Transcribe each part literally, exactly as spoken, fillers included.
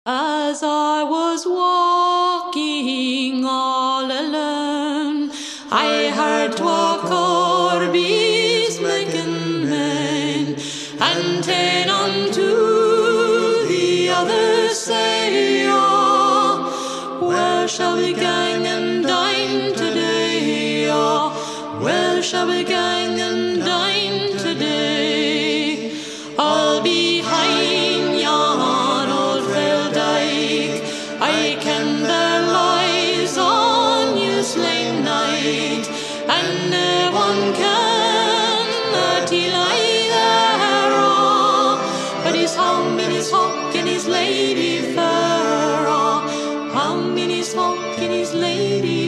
As I was walking all alone, I heard twa corbies making men, and ten unto the other say, oh, where shall we gang and dine today? Oh, where shall we gang and dine today? All behind yon old fell dyke, I ken there lies on you slain night, and ne one can that he lie there, oh, but he's hung in his hock and his lady fair, oh, hung in his hock and his lady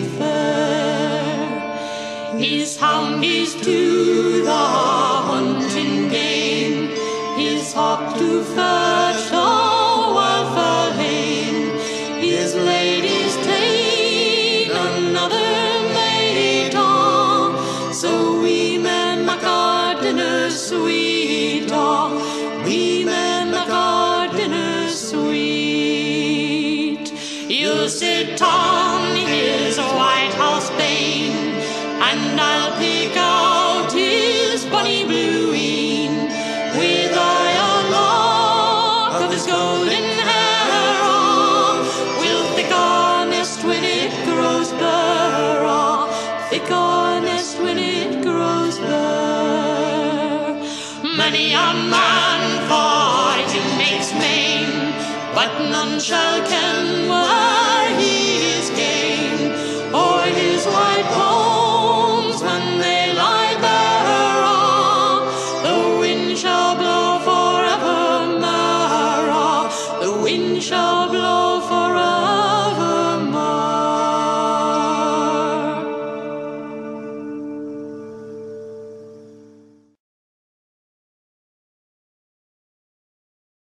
fair. His hound is to the hunting game, his hawk to fetch the wildfowl hame, his lady's ta'en another mate on. So we men mak our dinner sweet, oh, we men mak our dinner sweet. You sit on his white house bane, and I'll pick out his bonny blue een, with a lock of his golden hair, oh, we'll thick our nest when it grows bare, oh, thick our nest when it grows bare. Many a man for him makes main, but none shall ken where he is gane, or his white bones when they lie bare, oh, the wind shall blow forevermore, oh, the wind shall blow forevermore.